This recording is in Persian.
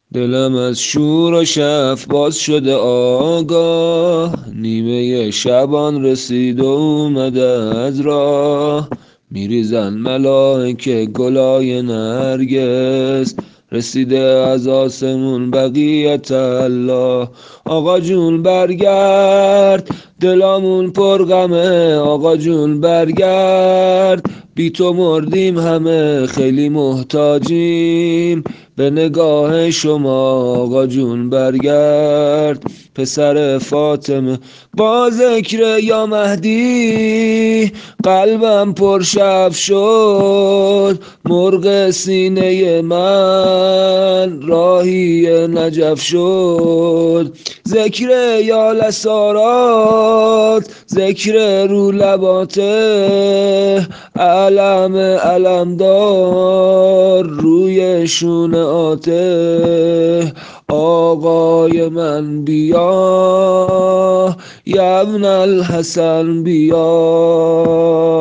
دلم از شور و شف باز شده آگاه، نیمه شبان رسید و اومده از راه. میریزن ملائکه گلای نرگس، رسیده از آسمون بقیت الله. آقا جون برگرد، دلامون پر غمه. آقا جون برگرد، بی تو مردیم همه، خیلی محتاجیم به نگاه شما. آقا جون برگرد، پسر فاطمه با ذکر یا مهدی قلبم پر شب شد. مرغ سینه من راهی نجف شد. ذکر یا لسارات، ذکر رو لباته، علم علمدار روی شونه آته. آقای من بیا، یا ابن الحسن بیا.